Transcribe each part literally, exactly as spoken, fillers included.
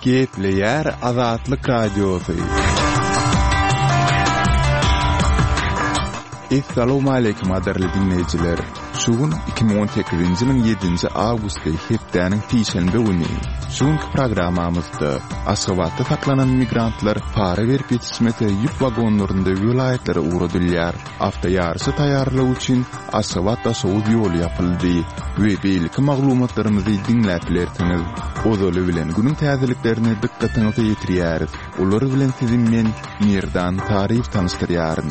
Gepleyer Azatlyk Radiosu. Assalamu alaykum adarly dinleyijiler. Şugun iki bin on sekizinji ýylyň ýedinji awgust hepdäniň tiýşelmbe güni. Şugunky programmamyzda Aşgabatda saklanan migrantlar para berip ýetişmese ýük wagonlarynda welaýatlere uğradylýar. Hafta ýarşy taýýarlyk üçin Aşgabatda soňky ýol ýapyldy we beýleki maglumatlarymyzy dinläp bilersiňiz. Ozaly bilen günüň täzeliklerini dikkatiňize ýetirýäris. Olary bilen sizi men Mirdan Taryp tanıştyrýaryn.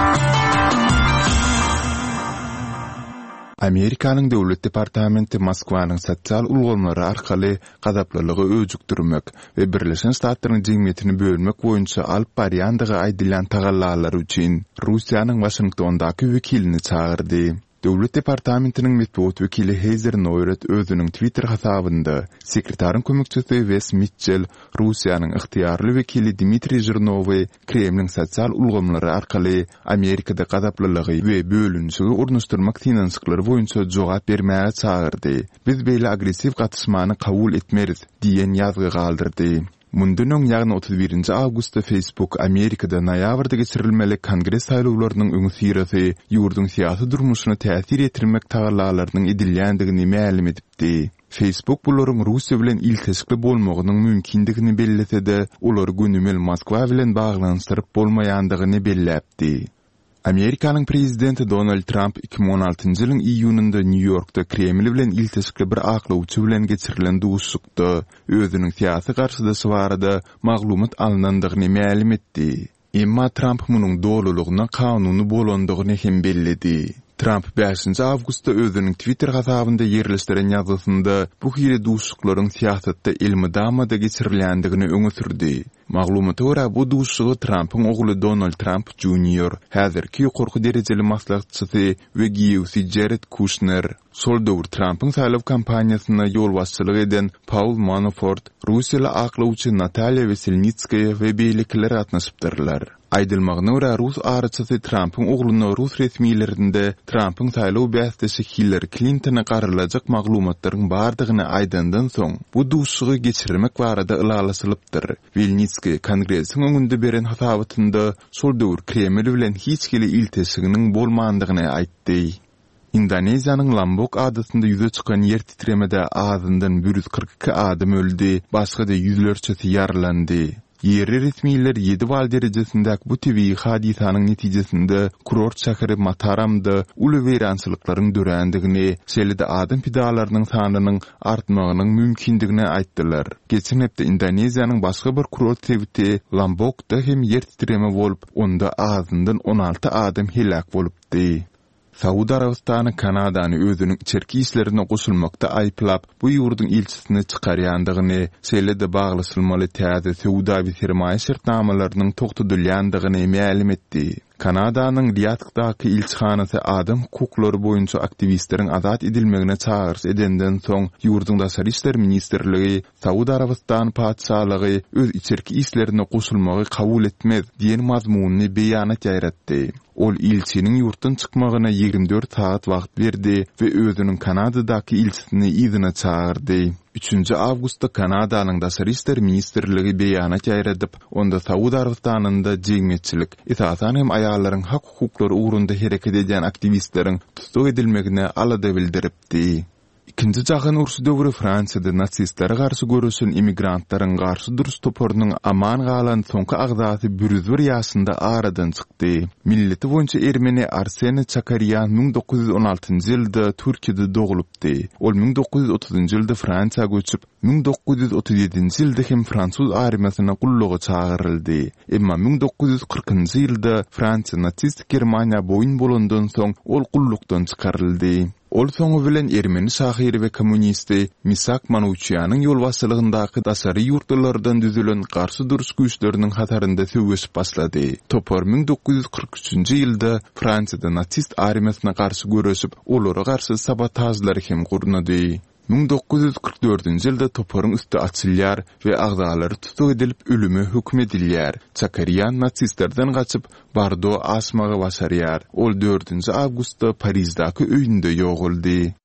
Amerikanyň döwlet departamenti Moskwanyň sosial ulgamlary arkaly gazaplylygy öjükdirmek we Birleşen Ştatlaryň jemgyýetini bölmek boýunça alyp barýandygy aýdylan tagallalary üçin Russiýanyň Washingtondaky wekilini çağırdy. Döwlet departamentiniň medeniýet wekili Heather Nauert özüniň Twitter hasabynda sekretariň kömekçisi Wes Mitchell, Russiýanyň ygtyýarly wekili Dmitri Zhirnowy Kremliň sosial ulgamlary arkaly Amerikada gazaplylygy we bölünçigi urnuşdyrmak tinançyklary boýunça jogap bermäge çağırdy. Biz beýle agressiw gatnaşmany kabul etmeriz diýen ýazgy galdyrdy. Mundan öň ýagny otuz birinji awgustda Facebook Amerikada noýabrda geçirilmeli Kongres saýlawlarynyň öňü sirasy ýurdun syýasy durmuşyna täsir etirmek tagallalarynyň edilýändigini ma'lum edipdi. Facebook bularyň Russiýa bilen ilteşikli bolmagynyň mümkindigini belläse-de, olary günümel Moskwa bilen baglanşdyryp bolmaýandygyny belläpdi. Amerikanyň prezidenti Donald Trump iki bin on altynjy ýylyň iýunynda New Yorkda Kreml bilen ilteşikli bir aklawçy bilen geçirilen duşukda özüniň syýasy garşydaşy barada maglumat alynandygyny ma'lum etdi. Emma Trump munyň dolulygyna kanuny bolandygyny hem bellidi. Trump beşinji awgustda özüniň Twitter hasabynda ýerleşdiren ýazgysynda bu hili duşuklaryň syýasatda ilmidamada geçirilýändigini öňe sürdi. Maglumata görä bu duşugy Trump'yň ogly Donald Trump Junior, häzirki ýokarky derejeli maslahatçysy we giýewçi Jared Kushner, sol döwür Trump'yň saýlaw kampaniýasyna ýol başçylyk eden Paul Manafort, Russiýaly aklawçy Natalia Veselnitskaya we beýlekiler gatnaşypdyrlar. Aýdylmagyna görä Rus araçysy Trump'yň ogluny Rus resmiýetlerinde Trump'yň saýlaw bästesi Hillary Clinton'a garylajak maglumatlaryň bardygyny aýdandan soň bu duşugy geçirmek barada ılalaşylypdyr. Veselnitskaya Kongresiň öňünde beren hasabatynda sol döwür Kreml bilen hiç kili ilteşiginiň bolmandygyny aýtdy. Indoneziýanyň Lombok adasynda ýüze çykan ýer titremede azyndan bir yüz kırk iki adam öldü, başga-da ýüzlerçesi ýaralandy. Yerli resmiýetler ýedi bal derejesindäki bu tebii hadisanyň netijesinde kurort şäheri Mataramda uly weýrançylyklaryň dörendigini, şeýle-de adam pidalarynyň sanynyň artmagynyň mümkindigini aýtdylar. Geçen hepde Indoneziýanyň başga bir kurort tebiti Lombokda hem ýer titreme bolup, onda azyndan on alty adam helak bolupdy. Saudi Arabistany Kanadany özüniň içerki işlerine goşulmakda aýplap, bu ýurdun ilçisini çykarýandygyny, şeýle-de baglaşylmaly täze Saudiýa sermaýe şertnamalarynyň togtadylýandygyny ma'lum etdi. Kanadanyň Riyaddaky ilçihanasy adam hukuklary boýunça aktivistleriň azat edilmegine çağırış edenden soň ýurdun daşary işler ministrligi Saudi Arabistan padşahlygy öz içerki işlerine goşulmagy kabul etmez diýen mazmuny beýanat ýaratdy. Ol ilçiniň ýurtdan çykmagyna ýygrimi dört saat wagt berdi we özüniň Kanadadaky ilçisini izine çağırdy. üçinji awgustda Kanadanyň daşary işler ministrligi beýanat ýaýradyp, onda Saudi Arabistanynda jemgyýetçilik, esasan hem aýallaryň hak hukuklary ugrunda hereket eden aktivistleriň tutsak edilmegine alada bildiripdi. İkinci jahyn urusy döwri Fransiýada natsistlere garşy görüşen immigrantlaryň garşy duruş toporunyň aman galan soňky agzasy bir yüz bir ýaşynda aradan çykdy. Milleti boýunça Ermeni Arseny Çakaryan bin dokuz yüz on altynjy ýylda Türkiýede dogulupdy. Ol bin dokuz yüz otuzynjy ýylda Fransiýaga göçüp, bin dokuz yüz otuz ýedinji ýylda hem Fransuz armiýasyna gullugy çağıryldy. Emma bin dokuz yüz kırkynjy ýylda Fransiýa natsist Germaniýa boyun bolandan soň ol gullukdan çykaryldy. Ol soňu bilen Ermeni şahyry we kommunisti Misak Manouchianyň ýol başçylygyndaky daşary ýurtlardan düzülen garşy duruş güýçleriniň hatarynda söwüşip başlady. Topar bin dokuz yüz kırk üçinji ýylda Fransiyada natsist armiýasyna garşy görüşip, olara garşy sabotajlar hem gurnady. bin dokuz yüz kırk dördünji ýylda toparyň üstü açylýar we agzalary tutsak edilip ölüme hükm edilýär. Çakaryan natsistlerden gaçyp Bordeaux asmagy başarýar. Ol dördünji awgustda Parisdaky öýünde ýoguldy.